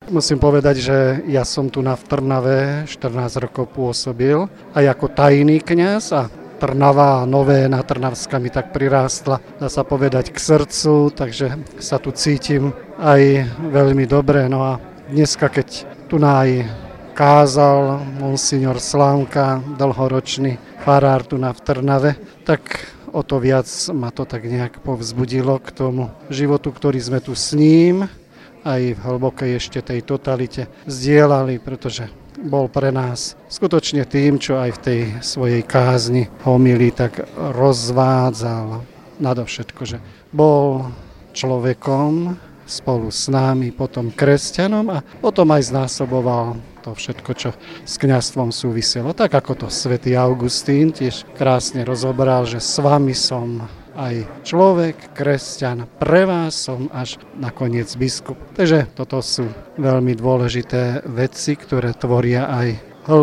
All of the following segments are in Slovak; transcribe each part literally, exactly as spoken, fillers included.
Musím povedať, že ja som tu na v Trnave štrnásť rokov pôsobil aj ako tajný kňaz a Trnava, Novéna Trnavská mi tak prirástla, dá sa povedať, k srdcu, takže sa tu cítim aj veľmi dobre. No a dneska, keď tu aj kázal monsignor Slávka, dlhoročný farár tu na v Trnave, tak o to viac ma to tak nejak povzbudilo k tomu životu, ktorý sme tu s ním aj v hlbokej ešte tej totalite zdieľali, pretože bol pre nás skutočne tým, čo aj v tej svojej kázni homilí tak rozvádzal nadovšetko, že bol človekom spolu s nami, potom kresťanom a potom aj znásoboval to všetko, čo s kňazstvom súviselo. Tak ako to svätý Augustín tiež krásne rozobral, že s vami som aj človek, kresťan, pre vás som až nakoniec biskup. Takže toto sú veľmi dôležité veci, ktoré tvoria aj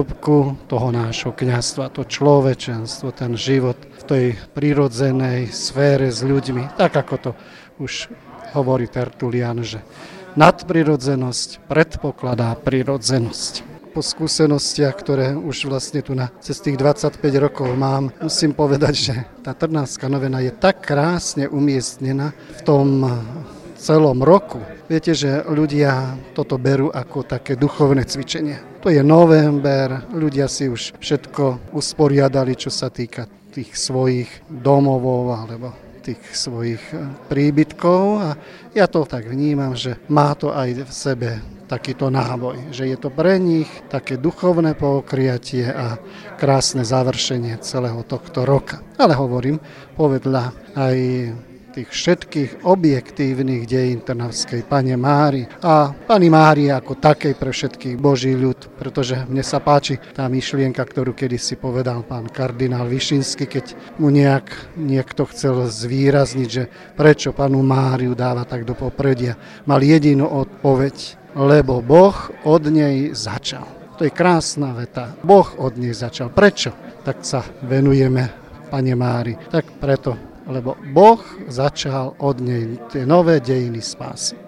hĺbku toho nášho kňazstva, to človečenstvo, ten život v tej prirodzenej sfére s ľuďmi, tak ako to už hovorí Tertulian, že nadprirodzenosť predpokladá prirodzenosť. Po skúsenostiach, ktoré už vlastne tu na cez tých dvadsaťpäť rokov mám, musím povedať, že tá Trnavská novena je tak krásne umiestnená v tom celom roku. Viete, že ľudia toto berú ako také duchovné cvičenie. To je november, ľudia si už všetko usporiadali, čo sa týka tých svojich domovov alebo tých svojich príbytkov a ja to tak vnímam, že má to aj v sebe takýto náboj, že je to pre nich také duchovné pokriatie a krásne završenie celého tohto roka. Ale hovorím, povedľa aj tých všetkých objektívnych dejín Trnavskej Panne Mári a Panny Márie ako takej pre všetkých Boží ľud, pretože mne sa páči tá myšlienka, ktorú kedysi povedal pán kardinál Višinský, keď mu nejak niekto chcel zvýrazniť, že prečo Pannu Máriu dáva tak do popredia. Mal jedinú odpoveď, lebo Boh od nej začal. To je krásna veta. Boh od nej začal. Prečo? Tak sa venujeme Panne Mári. Tak preto, lebo Boh začal od nej tie nové dejiny spásy.